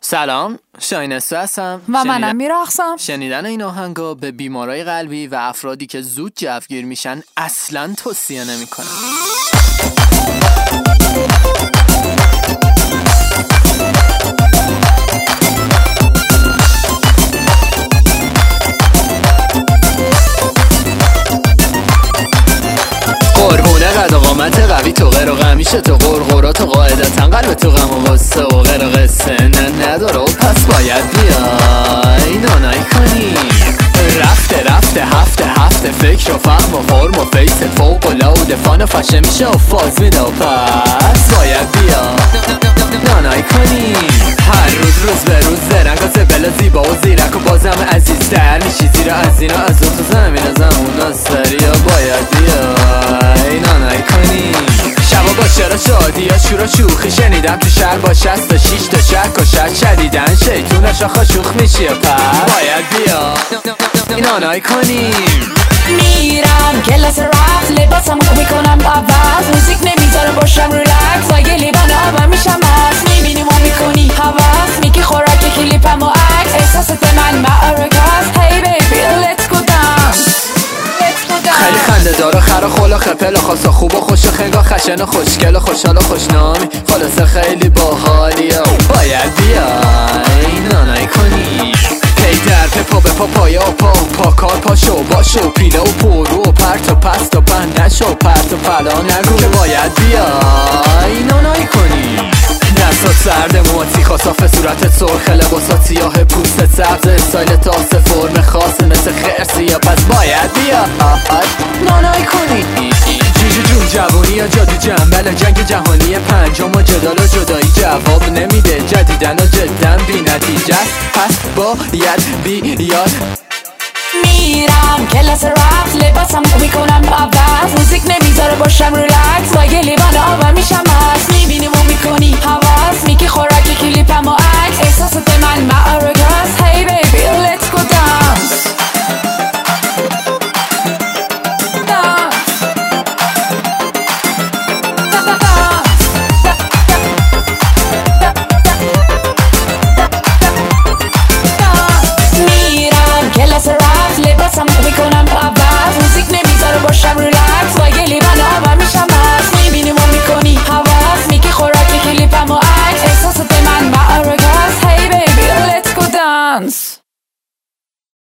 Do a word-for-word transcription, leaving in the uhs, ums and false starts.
سلام، شاهین اسو هستم و منم میرقصم. شنیدن این آهنگا به بیمارای قلبی و افرادی که زود جوگیر میشن اصلاً توصیه نمی‌کنم. قربونه قد و قامت قوی تو غیر و غمیشه تو قرقرات و قاعدتا قلب تو غم و غصه و غیر و قصه نه نداره و پس باید بیای نانایی کنی. رفته رفته هفته هفته فکر و فهم و فرم و فیست فوق و لاود فان و فشه میشه و فاز میده و پس باید بیا نانایی کنی. هر روز روز به روز زرنگ و زبل زیبا و زیرک و بازم عزیزتر میشی زیرا از اینا از اون تو زمین زمون سری یا باید بیای نانایی کنی. شبا با چرا شادی یا شور و شوخی شنیدم تو شهر با شست و شیش تا شک و شد شدیدن شیطون شاخا شوخ میشی و پس باید بیا نانایی کنی. میرم کلاس رقص لباسم خوب میکنم عوض موزیک نمیذاره باشم ریلکس اگه لیبان آبم میشم هست میبینی ما میکنی حواس میگی خوراک کلیپم و عکس احساست من معرکست هی بیبی let's go dance خیلی خنده داره خرا خولا خپل و خاصا خوب و خوش و خنگا خشن و خوشگل و خوشحال و خوشنامی خلاصه خیلی باحالی و باید بیای نانایی کنی. پی در پی پا به پا پایا و پا پا کار پاشو باشو پیله و پرو و پرت و پست و پند نشو پرت و پلا نگو که باید بیای نانایی کنی. دستات سرد موات سیخا صاف صورتت سرخ لباسات سیاه پوستت سبز استایل تاسه فرم خاص مثل خرسی یا پس باید بیا نانایی کنی. جیجو جون جوانی یا جادو جنبل جنگ جهانی پنجم و جدال و جدایی جواب نمیده جدیدن و جدن بی نتیجه پس باید بیاد. میرم کلاس رقص لباسم خوب میکنم عوض موزیک نمیذاره باشم ریلکس با یه لیوان آبم